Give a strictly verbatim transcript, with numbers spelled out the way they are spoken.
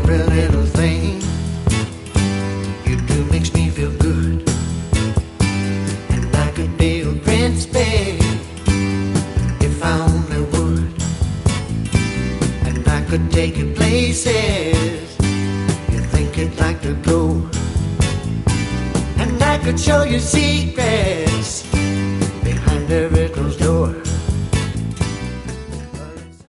Every little thing you do makes me feel good. And I could be your prince, babe, if I only would. And I could take you places you think you'd like to go. And I could show you secrets